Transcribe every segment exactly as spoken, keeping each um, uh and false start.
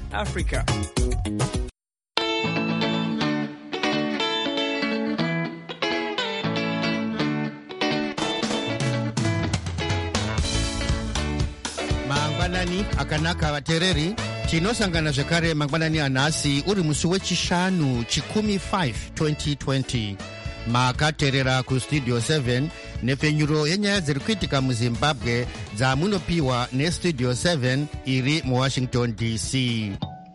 Africa. Mangwanani akanaka vatereri, tinosangana zvekare mangwanani anhasi uri musi wechishanu chikumi five twenty twenty. Makaterera kustudio seven nepfenyuro yenyaya dziri kuitika muzimbabwe dzamunopiwa nestudio seven iri muwashington D C.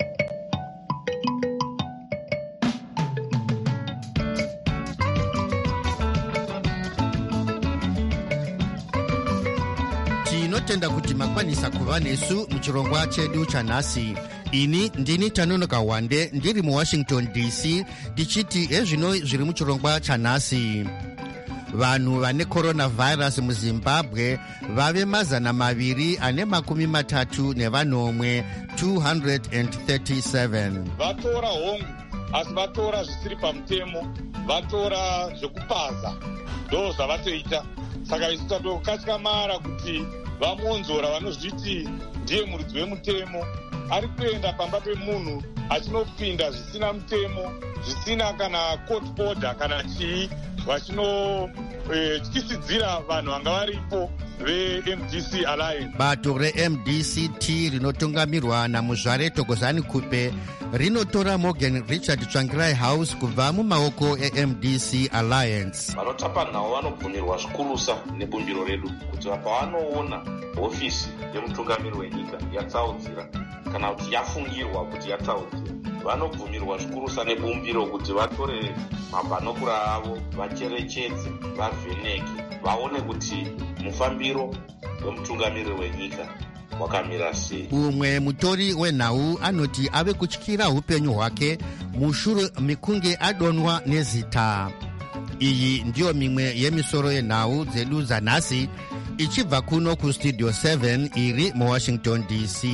Tinotenda kuti makwanisa kuva nesu muchirongwa chedu chanhasi. Ini ndini Tanonoka Wande ndiri muwashington D C ndichiti ezvino zviri muchirongwa chanhasi. Vanhu vane coronavirus muzimbabwe vave mazana maviri ane makumi matatu nevanomwe two hundred thirty-seven. Vatora hongu asi vatora zvisiri pamutemo, vatora zvekupaza ndo zvavatoita. Saka isu tatokatyamarara kuti vamonzora vanozviti ndiye muridzi wemutemo ari kuenda pamba pemunhu achinopinda zvisina mutemo, zvisina kana court order kana chii, vachinotyisidzira eh, vanhu vanga varipo ve-M D C Alliance. Bato re-M D C T rinotungamirwa namuzvare Thokozani Kupe rinotora Morgan Richard Tsvangirai House kubva mumaoko e-M D C Alliance. Vanotapa nhau vanobvumirwa zvikurusa nebumbiro redu kuti pavanoona hofisi yemutungamiri wenyika yatsaudzira kana kuti yafungirwa kuti yatsaudzira, vanobvumirwa zvikurusa nebumbiro kuti vatore mabhanokura avo, vacherechedze, vavheneke, vaone kuti mufambiro wemutungamiri wenyika wakamira sei. Umwe mutori wenhau anoti ave kutyira upenyu hwake mushure mekunge adonwa nezita. Iyi ndiyo mimwe yemisoro yenhau dzedu dzanhasi ichibva kuno kustudio seven iri muwashington D C.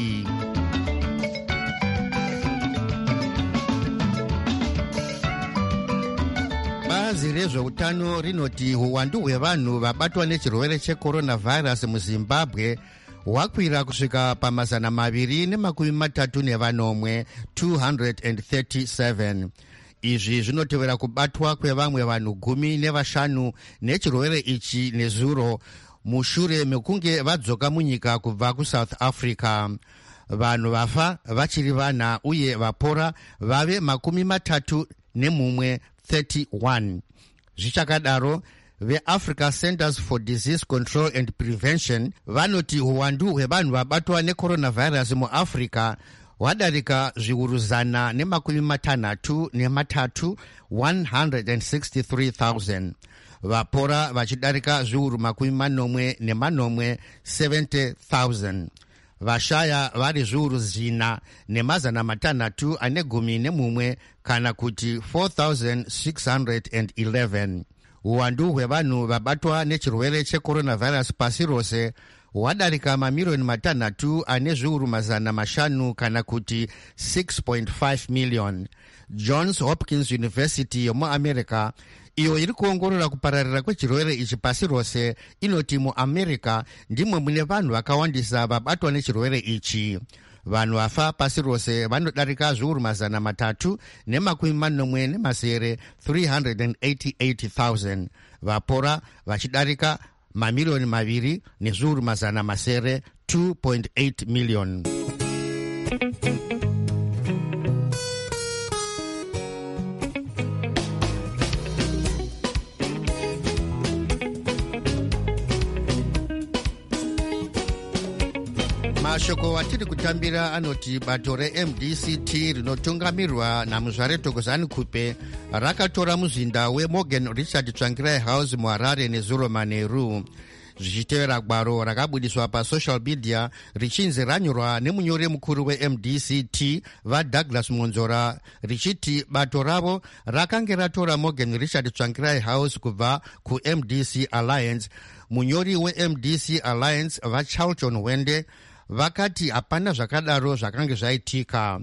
Bazi rezveutano rinoti huwandu hwevanhu vabatwa nechirwere checoronavirus muzimbabwe hwakwira kusvika pamazana maviri nemakumi matatu nevanomwe two hundred thirty-seven. Izvi zvinotevera kubatwa kwevamwe vanhu gumi nevashanu nechirwere ichi nezuro mushure mekunge vadzoka munyika kubva kuSouth Africa. Vanhu vafa vachiri vana uye vapora vave makumi matatu nemumwe thirty-one. Zvichakadaro, ve-Africa Centers for Disease Control and Prevention vanoti huwandu hwevanhu vabatwa necoronavirus muAfrica hwadarika zviuru zana nemakumi matanhatu nematatu one hundred sixty-three thousand. Vapora vachidarika zviuru makumi manomwe nemanomwe seventy thousand. Vashaya vari zviuru zina nemazana matanhatu ane gumi nemumwe kana kuti four thousand six hundred eleven. Uwandu hwevanhu vabatwa nechirwere checoronavirus pasi rose hwadarika mamiriyoni matanhatu ane zviuru mazana mashanu kana kuti six point five million. Johns Hopkins University yomuamerica iyo iri kuongorora kupararira kwechirwere ichi pasi rose inoti muamerica ndimwe mune vanhu vakawandisa vabatwa nechirwere ichi. Vanhu vafa pasi rose vanodarika zviuru mazana matatu nemakumi manomwe nemasere three hundred eighty-eight thousand. Vapora vachidarika mamiriyoni maviri nezviuru mazana masere two point eight million. Mashoko watiri kutambira anoti bato re-M D C T rinotungamirwa namuzvare Thokozani Kupe rakatora muzinda weMorgan Richard Tsvangirai House muHarare nezuro manheru. Zvichitevera gwaro rakabudiswa pasocial media richinzi ranyorwa nemunyori mukuru we-M D C T vaDouglas Monzora richiti bato ravo rakange ratora Morgan Richard Tsvangirai House kubva ku-M D C Alliance. Munyori we-M D C Alliance vaCharlton Wende vakati hapana zvakadaro zvakange zvaitika.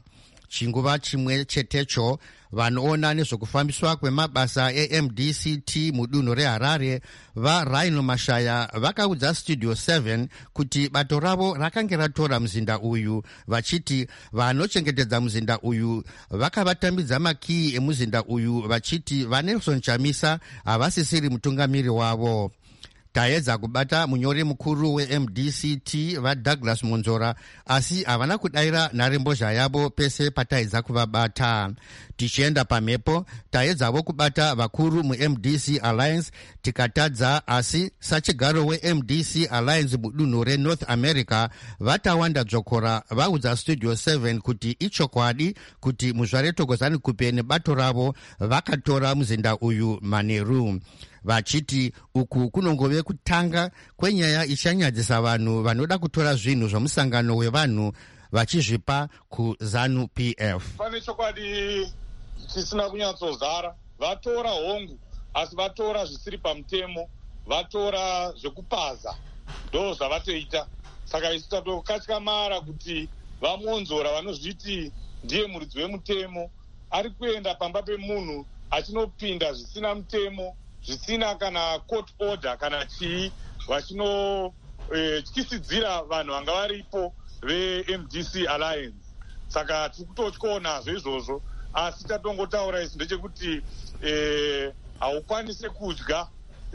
chinguva chimwe chetecho vanoona nezvokufambiswa kwemabasa eM D C T mudunhu reHarare vaRhino Mashaya vakaudza Studio seven kuti bato ravo rakange ratora muzinda uyu, vachiti vanochengetedza muzinda uyu vakavatambidza makiyi emuzinda uyu, vachiti vaNelson Chamisa havasisiri mutungamiri wavo. Taedza kubata munyori mukuru weM D C T vaDouglas Monzora, asi havana kudayira nharembozha yavo pese pataedza kuvabata. Tichienda pamhepo taedzavo kubata vakuru muM D C Alliance tikatadza, asi sachigaro weM D C Alliance mudunhu reNorth America vatawanda dzokora vaudza Studio seven kuti ichokwadi kuti muzvare Thokozani Kupe nebato ravo vakatora muzinda uyu manheru, vachiti uku kunongove kutanga kwenyaya ichanyadzisa vanhu vanoda kutora zvinhu zvomusangano wevanhu vachizvipa kuZanu P F. Pane chokwadi chisina kunyatsozara, vatora hongu asi vatora zvisiri pamutemo, vatora zvekupaza, ndo zvavatoita. Saka isu tatokatyamarara kuti vaMonzora vanozviti ndiye muridzi wemutemo ari kuenda pamba pemunhu achinopinda zvisina mutemo, zvisina kana court order kana chii, vachinotyisidzira eh, vanhu vanga varipo veM D C Alliance. Saka tiri kutotyawo nazvo izvozvo, asi tatongotaura isu ndechekuti eh, haukwanise kudya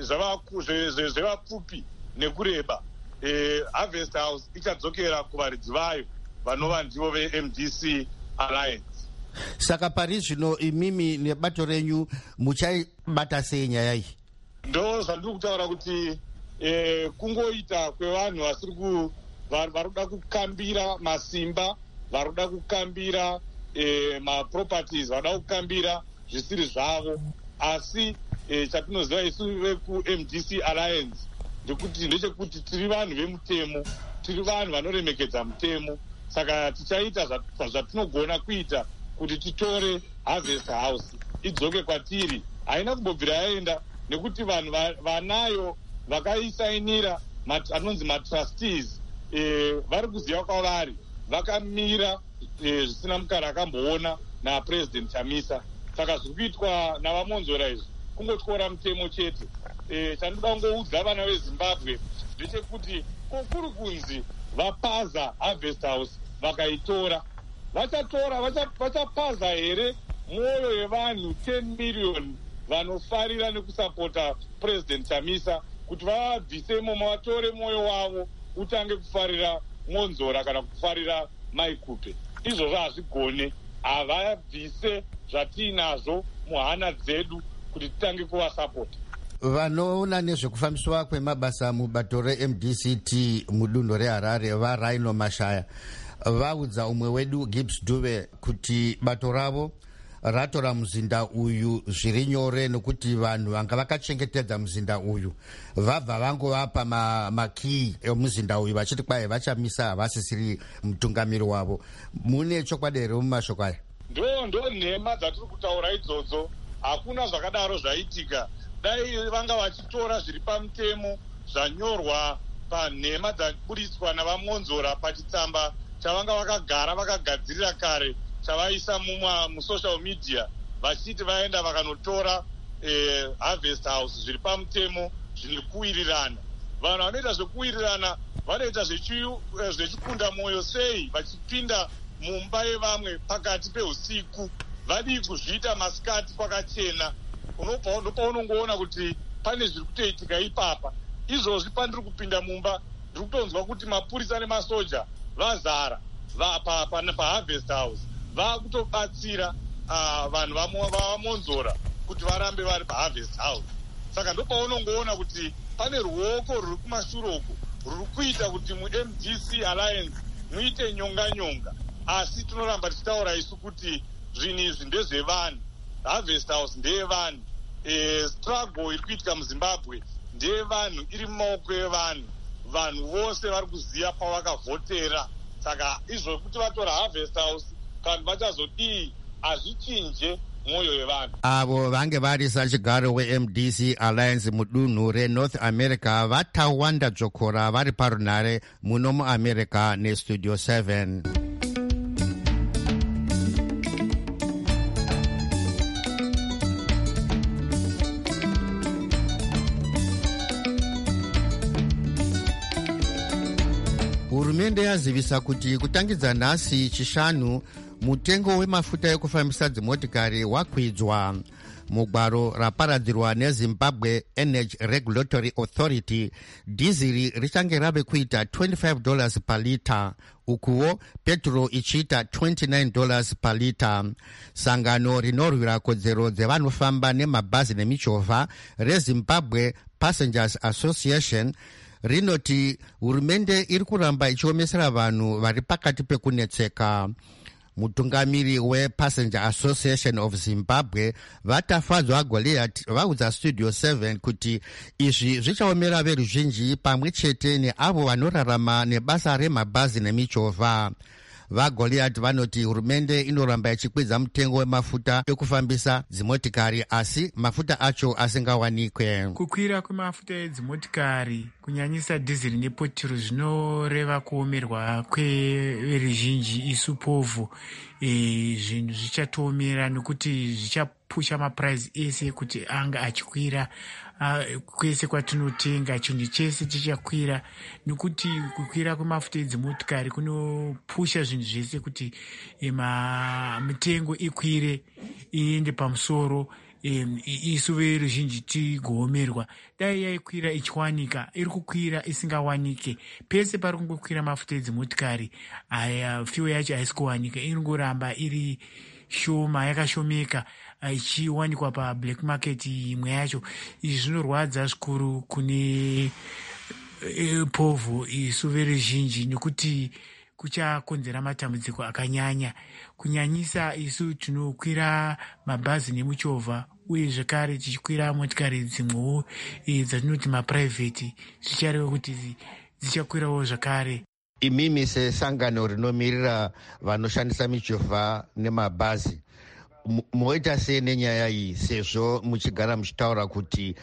zvevapfupi nekureba. eh, Harvest House ichadzokera kuvaridzi vayo vanova ndivo veM D C Alliance. Saka pari zvino imimi nebato renyu muchaibata sei nyaya iyi? Ndo zvandiri kutaura kuti eh, kungoita kwevanhu vasiri ku varikuda kukambira masimba, varikuda kukambira eh, maproperties, varikuda kukambira zvisiri zvavo. Asi eh, chatinoziva isu vekuM D C Alliance ndekuti ndechekuti tiri vanhu vemutemo, tiri vanhu vanoremekedza mutemo. Saka tichaita zvatinogona kuita kuti titore Harvest House idzoke kwatiri. Haina kumbobvira yaenda nekuti vanhu vanayo vakaisainira anonzi matrustees eh, vari kuziva kwavari, vakamira eh, zvisina mukara akamboona naPresident Chamisa. Saka zviri kuitwa navaMonzora izvi kungotyora mutemo chete. eh, chandoda kungoudza vana veZimbabwe ndechekuti kuri kunzi vapaza Harvest House vakaitora, vachatora vachapaza here mwoyo yevanhu ten million vanofarira nekusapota President Chamisa, kuti vabvisemo vatore mwoyo wavo utange kufarira Monzora kana kufarira Mai Kupe. Izvozvo hazvigone, havabvise zvatiinazvo muhana dzedu kuti titange kuvasapota. Vanoona nezvekufambiswa kwemabasa mubato reM D C T mudunhu reHarare vaRhino Mashaya vaudza umwe wedu Gibbs Dube kuti bato ravo ratora muzinda uyu zviri nyore nekuti vanhu vanga vakachengetedza muzinda uyu vabva vangovapa makiyi ma emuzinda uyu vachiti kwai vachamisa havasisiri mutungamiri wavo. Mune chokwadi here mumashoko aya? Ndo ndo nhema dzatiri kutaura idzodzo, hakuna zvakadaro zvaitika. Dai vanga vachitora zviri pamutemo zvanyorwa panhema dzaburitswa navaMonzora pachitsamba chavanga vakagara vakagadzirira kare, chavaisa musocial media vachiti vaenda vakanotora eh, Harvest House zviri pamutemo zviri kuwirirana. Vanhu vanoita zvekuwirirana vanoita zvechikunda mwoyo sei vachipinda mumba yevamwe pakati peusiku, vadii kuzviita masikati kwakachena. Ndopaunongoona kuti pane zviri kutoitika ipapa. Izvozvi pandiri kupinda mumba ndiri kutonzwa kuti mapurisa nemasoja vazara paHarvest House vakutobatsira uh, vanhu vavaMonzora kuti varambe vari paHarvest House. Saka ndopaunongoona kuti pane ruoko ruri kumashure uku ruri kuita kuti muM D C Alliance muite nyonga nyonga, asi tinoramba tichitaura isu kuti zvinhu izvi ndezvevanhu. Harvest House ndeyevanhu. E, struggle iri kuitika muZimbabwe ndeyevanhu, iri mumaoko evanhu. Vanhu vose vari kuziva pavakavhotera. Saka izvo kuti vatora Harvest House kandi vachazodii hazvichinje mwoyo yevanhu. Avo vange vari sachigaro weM D C Alliance mudunhu reNorth America vatawanda dzokora vari parunhare muno muAmerica neStudio seven. hurumende yazivisa kuti kutangidza nhasi chishanu mutengo wemafuta ekufambisa dzimotikari wakwidzwa. Mugwaro raparadzirwa neZimbabwe Energy Regulatory Authority, diziri richange rave kuita twenty-five dollars per liter, ukuwo petro ichiita twenty-nine dollars per liter. Sangano rinorwira kodzero dzevanofamba nemabhazi nemichovha reZimbabwe Passengers Association rinoti hurumende iri kuramba ichiomesera vanhu vari pakati pekunetseka. Mutungamiri wePassenger Association of Zimbabwe Vatafadzwa Goliath vaudza Studio seven kuti izvi zvichaomera veruzhinji pamwe chete neavo vanorarama nebasa remabhazi nemichovha. VaGoliath vanoti hurumende inoramba ichikwidza mutengo wemafuta ekufambisa dzimotikari asi mafuta acho asingawanikwe. Kukwira kwemafuta edzimotikari kunyanyisa dhiziri nepetro zvinoreva kuomerwa kweveruzhinji isu povhu. E, zvinhu zvichatoomera nekuti zvichapusha mapuraizi ese kuti anga achikwira. Uh, kwese kwatinotenga chinhu chese chichakwira nekuti kukwira kwemafuta edzimotikari kunopusha zvinhu zvese kuti ema mitengo ikwire iende pamusoro. Um, isu veruzhinji tigoomerwa. Dai yaikwira ichiwanika, iri kukwira isingawanike. Pese pari kungokwira mafuta edzimotikari aya fiyo yacho haisi kuwanika, iri ngoramba iri shoma, yakashomeka ichiwanikwa pa black market imwe yacho. Izvi zvinorwadza zvikuru kune e, povhu isu veruzhinji nekuti kuchakonzera matambudziko akanyanya kunyanyisa isu tinokwira mabhazi nemuchovha uye zvekare tichikwira motikari dzimwewo e, dzatinoti maprivate zvichareva kuti dzichakwirawo zvakare. Imimi sesangano rinomirira vanoshandisa michovha nemabhazi moita sei nenyaya iyi sezvo muchigara muchitaura kuti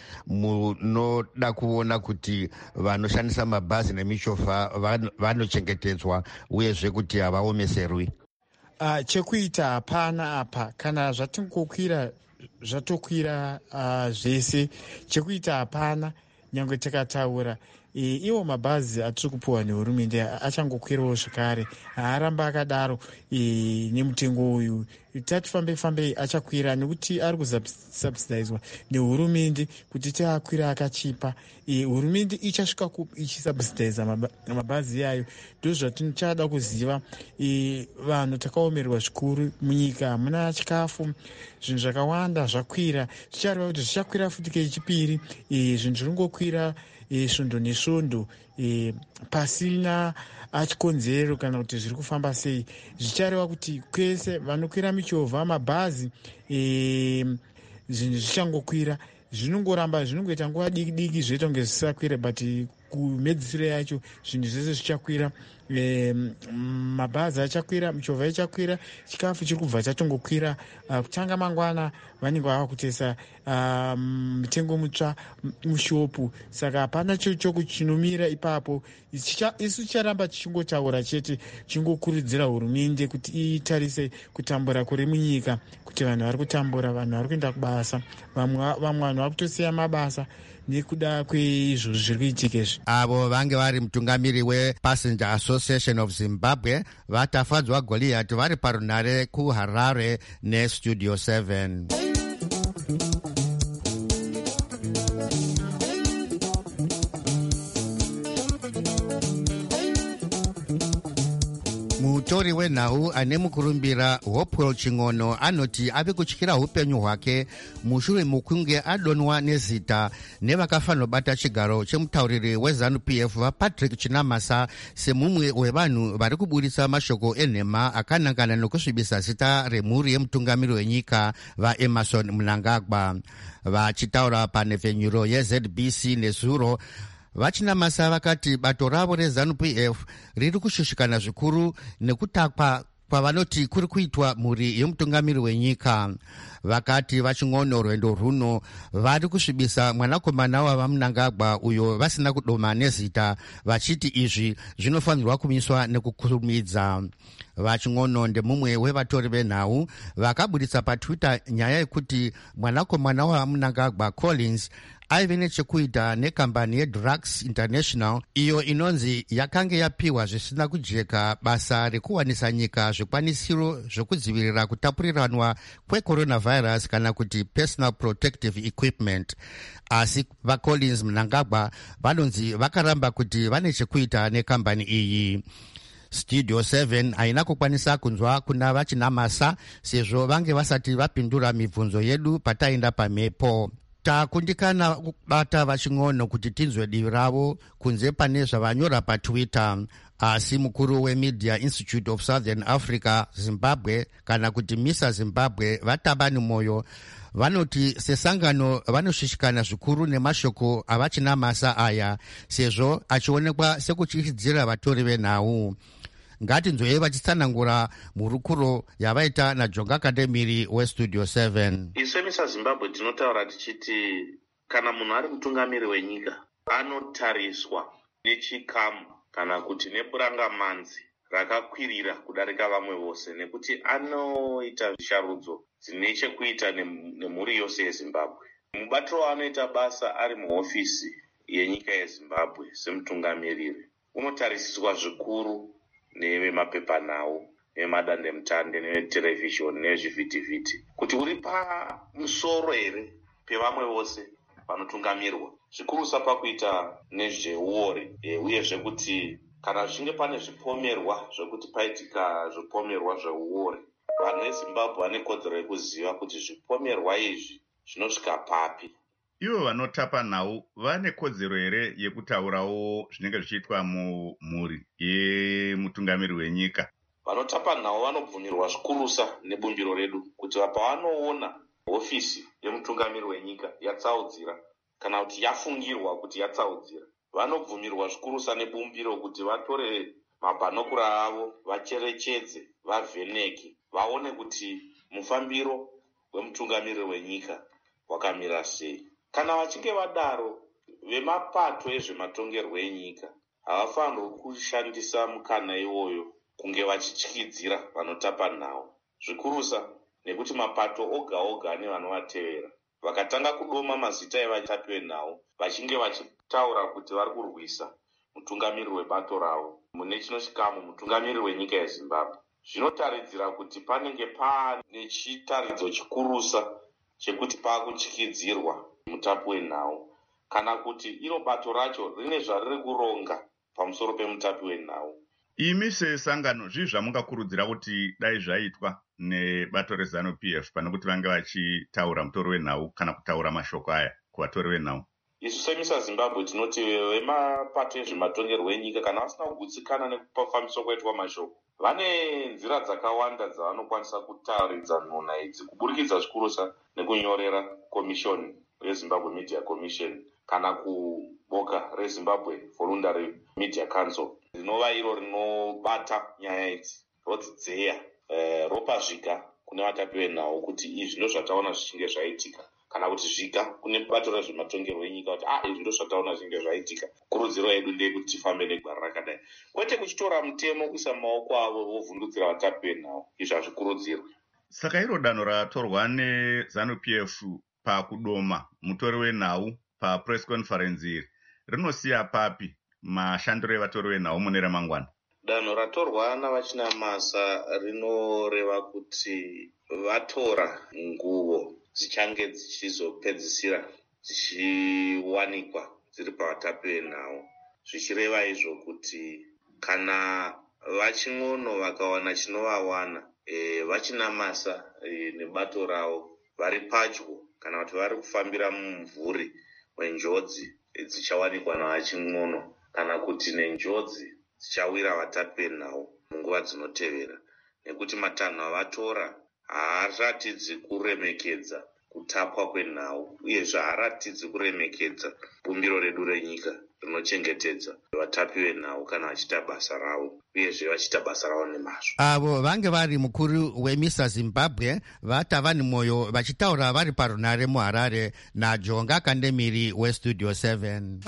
munoda kuona kuti vanoshandisa mabhazi nemichovha vanochengetedzwa uyezve kuti havaomeserwi? Uh, chekuita hapana apa, kana zvatingokwira zvatokwira uh, zvese. Chekuita hapana, nyange takataura e, iwo mabhazi atiri kupiwa nehurumende achangokwirawo zvakare, haaramba akadaro e, nemutengo uyu. Tati fambe fambe achakwira nekuti ari kusubsidizwa nehurumende kuti tiakwira akachipa. E, hurumende ichasvika ichisubsidiza mabhazi yayo. Ndo zvatichada kuziva. E, vanhu takaomerwa zvikuru munyika, hamuna chikafu, zvinhu zvakawanda zvakwira, zvichareva kuti zvichakwira futi kechipiri. E, zvinhu zviringokwira e, svondo nesvondo e, pasina achikonzero kana kuti zviri kufamba sei. Zvichareva kuti kwese vanokwira michovha, mabhazi, e, zvinhu zvichangokwira. Zvinongoramba zvinongoita nguva diki diki zvoita kunge zvisakwira, but kumedzisiro yacho zvinhu zvese zvichakwira. E, mabhazi achakwira, michovha ichakwira, chikafu chiri kubva chatongokwira. Uh, kutanga mangwana vanenge vava kutesa uh, mitengo mutsva mushopu. Saka hapana chochoko chinomira ipapo. Isu ticharamba tichingotaura chete, chingokurudzira hurumende kuti itarise kutambura kuri munyika, kuti vanhu vari kutambura, vanhu vari kuenda kubasa, vamwe vanhu vari kutosiya mabasa nekuda kweizvo zviri kuitika izvi. Avo vange vari mutungamiri wePassenger Association of Zimbabwe Vatafadzwa Goliath vari parunhare kuHarare neStudio seven. Mutori wenhau ane mukurumbira Hopewell Chingono anoti ave kutyira upenyu hwake mushure mukunge adonwa nezita nevakafanobata chigaro chemutauriri weZANU-P F vaPatrick Chinamasa semumwe wevanhu vari kuburitsa mashoko enhema akanangana nokusvibisa zita remhuri yemutungamiri wenyika vaEmmerson Mnangagwa. Vachitaura panhepfenyuro yeZ B C nezuro, Vachinamasa vakati bato ravo reZANU-P F riri kushushikana zvikuru nekutakwa kwavanoti kuri kuitwa mhuri yemutungamiri wenyika. Vakati vaching'ono rwendo rhuno vari kusvibisa mwanakomana wavaMnangagwa uyo vasina kudoma nezita, vachiti izvi zvinofanirwa kumiswa nekukurumidza. Vaching'ono ndemumwe wevatori venhau vakaburitsa paTwitter nyaya yekuti mwanakomana wavaMnangagwa Collins aive nechekuita nekambani yeDrugs International iyo inonzi yakange yapiwa zvisina kujeka basa rekuwanisa nyika zvikwanisiro zvekudzivirira kutapuriranwa kwecoronavirus kana kuti personal protective equipment. Asi vaCollins Mnangagwa vanonzi vakaramba kuti vane chekuita nekambani iyi. Studio seven haina kukwanisa kunzwa kuna vachinamasa sezvo vange vasati vapindura mibvunzo yedu pataenda pamhepo. Takundikana kubata vaching'ono kuti tinzwe divi ravo kunze pane zvavanyora paTwitter. Asi mukuru weMedia Institute of Southern Africa Zimbabwe kana kuti MISA Zimbabwe vatabani moyo vanoti sesangano vanoshishikana zvikuru nemashoko avachinamasa aya sezvo achionekwa sekuchichidzira vatori venhau. Ngatinzwei vachitsanangura murukuro yavaita naJonga Kademiri weStudio seven. Isu MISA Zimbabwe tinotaura tichiti kana munhu ari mutungamiri wenyika anotariswa nechikamu kana kuti neburangamanzi rakakwirira kudarika vamwe vose nekuti anoita sharudzo dzine chekuita nemhuri yose yeZimbabwe. Mubatiro waanoita basa ari muhofisi yenyika yeZimbabwe semutungamiriri unotarisiswa zvikuru nevemapepanhau nevemadandemutande neveterevhizhoni nevezvivhitivhiti kuti uri pamusoro here pevamwe vose vanotungamirwa zvikurusa pakuita nezveuori e, uyezve kuti kana zvichinge pane zvipomerwa zvekuti paitika zvipomerwa zveuori vanhu veZimbabwe vane kodzero yekuziva kuti zvipomerwa izvi zvinosvika papi. Ivo vanotapa nhau vane kodzero here yekutaurawo zvinenge zvichiitwa mumhuri yemutungamiri wenyika? Vanotapa nhau vanobvumirwa zvikurusa nebumbiro redu kuti pavanoona hofisi yemutungamiri wenyika yatsaudzira kana kuti yafungirwa kuti yatsaudzira vanobvumirwa zvikurusa nebumbiro kuti vatore mabhanokura avo vacherechedze vavheneke vaone kuti mufambiro wemutungamiri wenyika wakamira sei. Kana vachinge vadaro vemapato ezvematongerwo enyika havafanirwi kushandisa mukana iwoyo kunge vachityidzira vanotapa nhau zvikurusa nekuti mapato oga oga ane vanovatevera vakatanga kudoma mazita evatapi venhau vachinge vachitaura kuti vari kurwisa mutungamiri webato ravo mune chino chikamu mutungamiri wenyika yeZimbabwe, zvinotaridzira kuti panenge pane chitaridzo chikurusa chekuti paakutyidzirwa mutapi wenhau kana kuti iro bato racho rine zvariri kuronga pamusoro pemutapi wenhau. Imi sesangano zvii zvamungakurudzira kuti dai zvaitwa nebato reZANU-P F pane kuti vange vachitaura mutori wenhau kana kutaura mashoko aya kuvatori venhau? Isu seMISA Zimbabwe tinoti vemapato ezvematongerwo enyika kana vasina kugutsikana nekupafambiswa kwaitwa mashoko vane nzira dzakawanda dzavanokwanisa kutaridza nhuna idzi kuburikidza zvikurusa nekunyorera komishoni yeZimbabwe Media Commission kana kuboka reZimbabwe Voluntary Media Council rinova iro rinobata nyaya idzi rodzidzeya e, ropa zviga kune vatapi venhau kuti izvi ndo zvataona zvichinge zvaitika kana kuti zviga kune bato rezvematongerwo enyika kuti ah izvi ndo zvataona zvichinge zvaitika. Kurudziro yedu ndeyekuti tifambe negwara rakadai kwete kuchitora mutemo kuisa mumaoko avo vovhundutsira vatapi venhau, izvi hazvikurudzirwe. Saka iro danho ratorwa neZANU-P F pakudoma mutori wenhau papress conference iri rinosiya papi mashandiro evatori venhau mune ramangwana? Danho ratorwa navachinamasa rinoreva kuti vatora nguvo dzichange dzichizopedzisira dzichiwanikwa dziri pavatapi venhau, zvichireva izvo kuti kana vaching'ono vakawana chinovawana e, vachinamasa e, nebato ravo vari padyo kana kuti vari kufambira mumvuri wenjodzi e, dzichawanikwa navaching'ono kana kuti nenjodzi dzichawira vatapi venhau munguva dzinotevera, nekuti matanho avatora haaratidzi kuremekedza kutapwa kwenhau uyezve haaratidzi kuremekedza bumbiro redu renyika rinochengetedza vatapi venhau kana vachita basa ravo uyezve vachita basa ravo nemazvo. Avo vange vari mukuru weMISA Zimbabwe vatava nemwoyo vachitaura vari parunare muHarare naJonga Kademiri weStudio seven.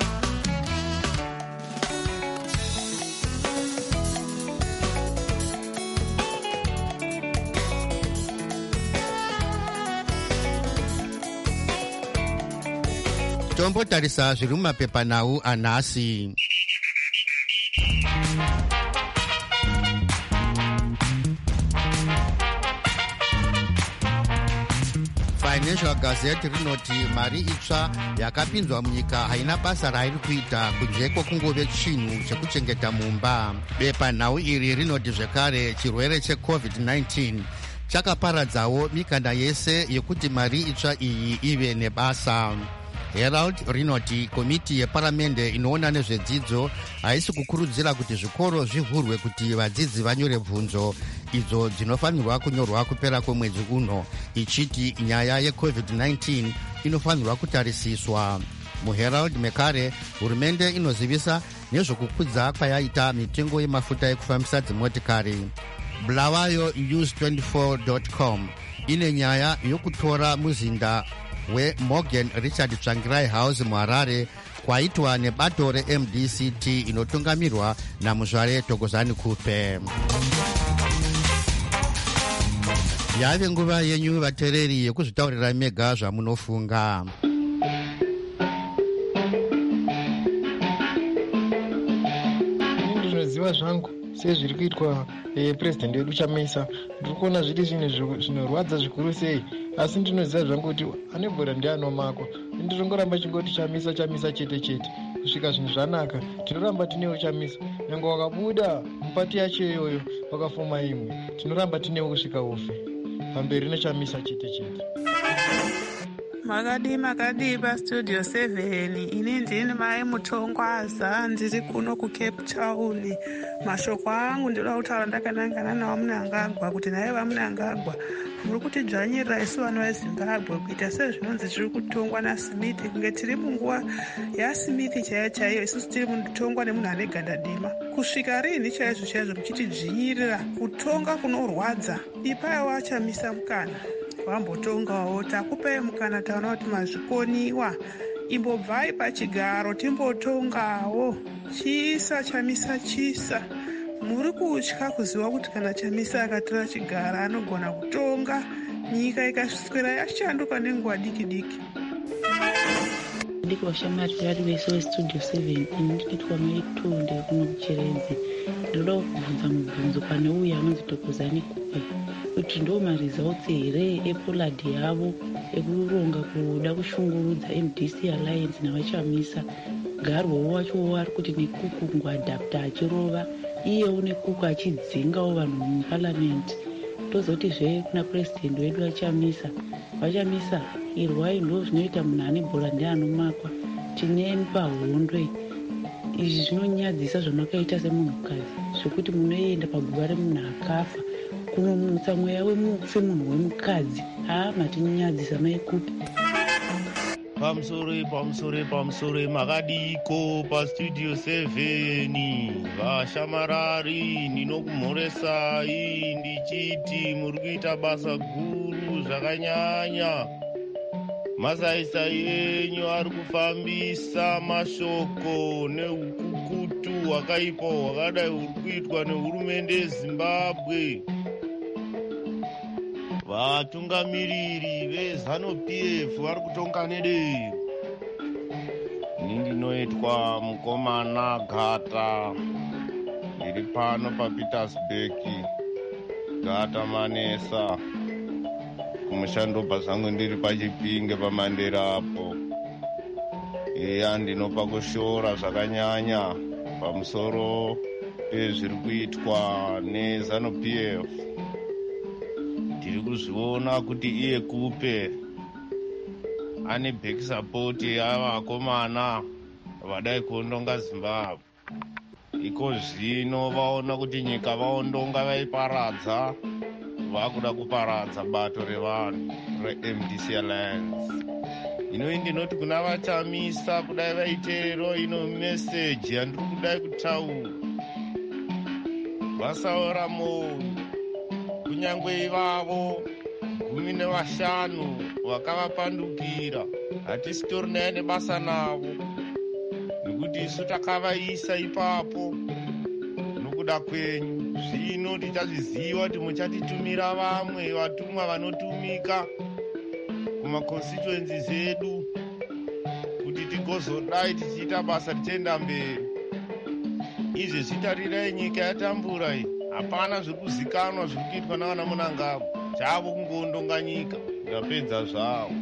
tombotarisa zviri mumapepanhau anhasi. Financial Gazette rinoti mari itsva yakapinzwa munyika haina basa rairi kuita kunze kwokungove chinhu chekuchengeta mumba. Bepanhau iri rinoti zvekare chirwere checovid nineteen chakaparadzawo mikanda yese yekuti mari itsva iyi ive nebasa. Herald rinoti komiti yeparamende inoona nezvedzidzo haisi kukurudzira kuti zvikoro zvivhurwe kuti vadzidzi vanyore bvunzo idzo dzinofanirwa kunyorwa kupera kwemwedzi uno, ichiti nyaya yecovid nineteen inofanirwa kutarisiswa. MuHerald mekare hurumende inozivisa nezvokukudza kwayaita mitengo yemafuta ekufambisa dzimotikari. Bulawayo news twenty-four dot com ine nyaya yokutora muzinda weMorgan Richard Tsvangirai House muHarare kwaitwa nebato reM D C T inotungamirwa naMuzvare Thokozani Kupe. Yave nguva yenyu vateereri yekuzvitaurira mega zvamunofunga. Ndinoziva zvangu sezviri kuitwa president wedu Chamisa, ndiri kuona zviri zvinhu zvinorwadza zvikuru sei, asi ndinoziva zvangu kuti ane bhora ndianomakwa. Ndirongoramba chingoti Chamisa Chamisa chete chete kusvika zvinhu zvanaka. Tinoramba tinewo Chamisa, nyange wakabuda mupati yacho iyoyo wakafoma imwe, tinoramba tinewo kusvika ufe pamberi neChamisa chete chete. Makadi makadi pastudio seven ini ndini mai Mutongwaza ndiri kuno kuCape Town. Mashoko angu ndinoda kutaura ndakanangana nawo Munangagwa kuti naye vaMunangagwa muri kutidzvanyirira isu vana veZimbabwe kuita sezvinonzi tiri kutongwa naSmith, kunge tiri munguva yaSmith chaiyo chaiyo, isusu tiri kutongwa nemunhu ane ganda dema. Kusvika rini chaizvo chaizvo muchitidzvinyirira kutonga kunorwadza? Ipaiwa Chamisa mukana wambotongawo, takupai mukana, taona kuti mazvikoniwa, imbobvai pachigaro timbotongawo. Chisa Chamisa chisa, muri kutya kuziva kuti kana Chamisa akatora chigaro anogona kutonga nyika ikaswera yashanduka nenguva diki diki. Ndiko vashamari vari vese vestudio seven ini ndinoitwa maitonde kuno kuChirenzi. Ndoda kubvunza mubvunzo pane uyu anonzi Thokozani Kupe kuti ndo maresults here epoladi yavo ekuronga kuda kushungurudza M D C Alliance navachamisa. Garwawo wacho ari kuti nekuku ngwadhapta achirova iyewo nekuku achidzingawo vanhu muparliament. Tozotizve kuna president wedu vachamisa vachamisa irwai ndo zvinoita munhu ane bhora ndianomakwa. Tineni pahondwe izvi zvinonyadzisa zvamakaita semunhukadzi zvokuti munoenda paguva remunhu akafa kunomutsa mweya wemunhu wemukadzi. Haa, matinyadzisa maikupi. Pamusoro pamusoro pamusoro makadiko pastudio seven vashamarari ndinokumhoresai ndichiti muri kuita basa guru zvakanyanya. Masaisai enyu ari kufambisa mashoko neukukutu hwakaipa hwakadai huri kuitwa nehurumende yeZimbabwe. Vatungamiriri veZanu P F vari kutonga nedero. Ini ndinoitwa mukomana Gata, ndiri pano paPietersburg, Gata Manesa. Kumushando pazangu ndiri paChipinge paMandera apo. Eya, ndinopa kushora zvakanyanya pamusoro pezviri kuitwa neZanu P F. Tiri kuzviona kuti iye Kupe ane back support yavakomana vadai kuondonga Zimbabwe. Iko zvino vaona kuti nyika vaondonga vaiparadza, vakuda kuparadza bato revanhu reM D C Alliance. Ino ndinoti kuna vachamisa kudai vaitero ino message yandiri kudai kutaura. Vasaora moyo kunyangwe ivavo gumi nevashanu vakavapandukira hatisitori naye nebasa navo, nekuti isu takavaisa ipapo nokuda kwenyu. Zvino tichazviziva kuti muchatitumira vamwe vatumwa vanotumika kumaconstituency zedu kuti kuti tigozodai tichiita basa tichienda mberi. Izvi zvitarirai nyika yatambura iyi, hapana zvekuzikanwa zviri kuitwa navana Munangagwa, chavo kungondonga nyika ndapedza zvavo.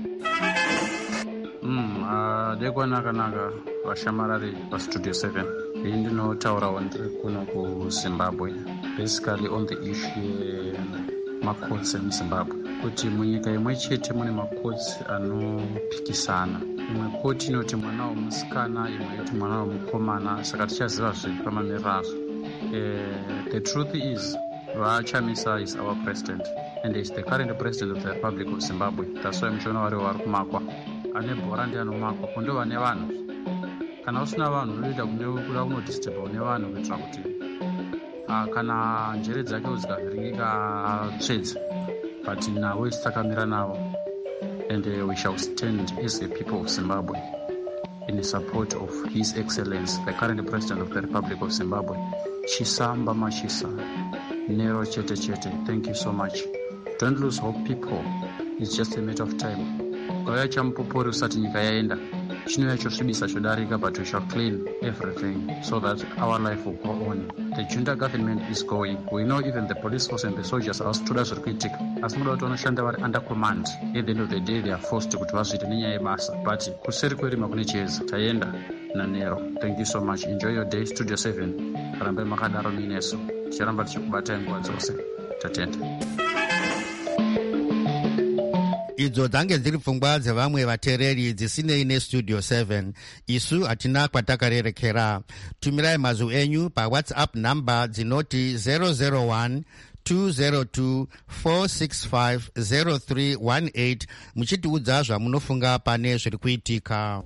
Mm, uh, dekwanaka-naka vashamarari pastudio seven. Iyi ndinotaurawo ndiri kuno kuZimbabwe, basically on the issue yemakotsi emuZimbabwe, kuti munyika imwe chete mune makotsi anopikisana. Imwe koti inoti mwana womusikana, imwe yoti mwana womukomana, saka tichaziva zvipi pamamiriro azvo. Uh, the truth is, Vachamisa is our president and is the current president of the Republic of Zimbabwe. That's why muchiona vari vari kumakwa. Ane bhora ndi anomakwa kundo vane vanhu. Kana usina vanhu unoita kuda kunodisturba une vanhu kuitira kuti kana njere dzake dzikavhiringika tsvedze. But nawe titakamira navo, and uh, we shall stand as the people of Zimbabwe in support of His Excellency, the current president of the Republic of Zimbabwe, Chisamba Machisa, Nero Chete Chete. Thank you so much. Don't lose hope, people. It's just a matter of time. Kauya chamupopori usati nyika yaenda. Chinova chosvibisa chodarika, but we shall clean everything so that our life will go on. The junta government is going. We know even the police force and the soldiers are stood as critical. As muda kuti vanoshanda vari under command. At the end of the day, they are forced kuti vazviite nenyaya yebasa. But kuseri kwerima kune chiedza. Taenda nanero. Thank you so much. Enjoy your day. Studio seven. Rambe makadaro mineso. Tichiramba tichikubatai nguva dzose. Tatenda. Idzo dzange dziri pfungwa dzevamwe vateereri dzisinei nestudio seven. Isu hatina kwatakarerekera. Tumirai mazwi enyu pawhatsapp namba dzinoti zero zero one two zero two four six five zero three one eight muchitiudza zvamunofunga pane zviri kuitika.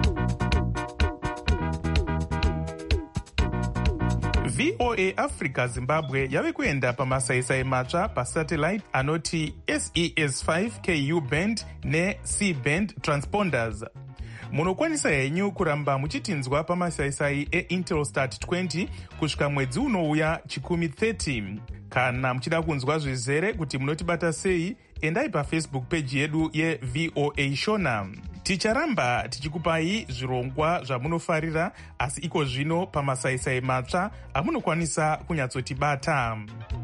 V O A Africa Zimbabwe yave kuenda pamasaisai matsva pasatellite anoti S E S five K U band ne-C band transponders. Munokwanisa henyu kuramba muchitinzwa pamasaisai eIntelsat twenty kusvika mwedzi unouya chikumi thirty. Kana muchida kunzwa zvizere kuti munotibata sei, endai pafacebook page yedu yeV O A Shona. Ticharamba tichikupai zvirongwa zvamunofarira, asi iko zvino pamasaisai matsva amunokwanisa kunyatsotibata.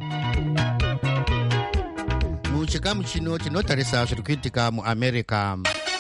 Muchikamu chino tinotarisa zviri kuitika muAmerica.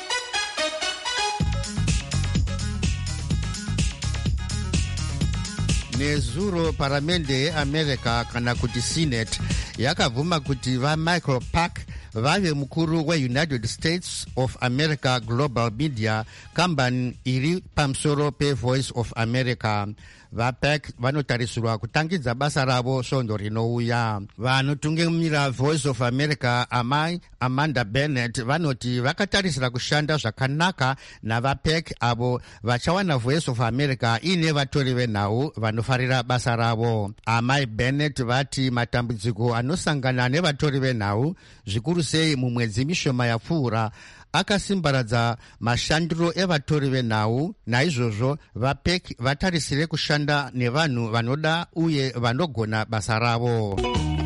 Nezuro paramende yeAmerica kana kuti Senate yakabvuma kuti vaMichael Park vave mukuru weUnited States of America Global Media, kambani iri pamusoro peVoice of America. VaPark vanotarisirwa kutangidza basa ravo svondo rinouya. Vanotungamira Voice of America, amai Amanda Bennett, vanoti vakatarisira kushanda zvakanaka navaPark avo vachawana Voice of America ine vatori venhau vanofarira basa ravo. Amai Bennett vati matambudziko anosangana nevatori venhau, zvikuru sei mumwedzi mishoma yapfuura, akasimbaradza mashandiro evatori venhau. Naizvozvo vaPark vatarisire kushanda nevanhu vanoda uye vanogona basa ravo.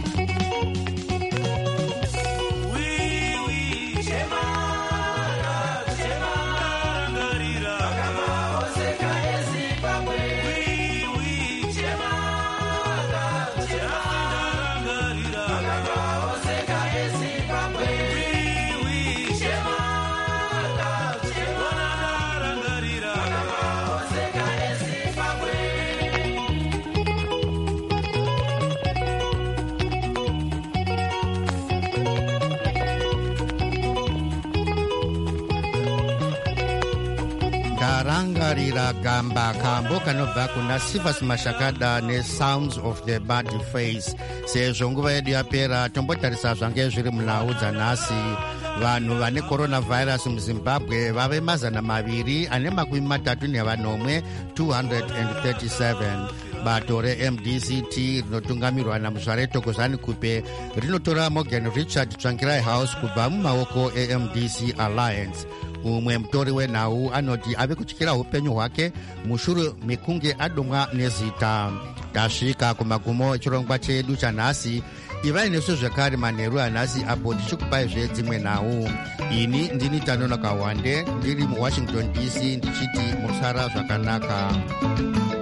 Rangarira gamba kambo kanobva kuna Sivas Mashakada ne Sounds of the Bad Face. Sezvo nguva yedu yapera, tombotarisa zvange zviri munhau dzanhasi. Vanhu vane coronavirus muZimbabwe vave mazana maviri ane makumi matatu nevanomwe two hundred thirty-seven. Bato re-M D C T rinotungamirwa naMuzvare Thokozani Kupe rinotora Morgan Richard Tsvangirai House kubva mumaoko e-M D C Alliance. Umwe mutori wenhau anoti ave kutyira upenyu hwake mushure mekunge adomwa nezita. Tasvika kumagumo echirongwa chedu chanhasi. ivai nesu zvekare manheru anhasi apo tichikupai zvedzimwe nhau. Ini ndini Tanona Kawande ndiri muwashington D C ndichiti musara zvakanaka.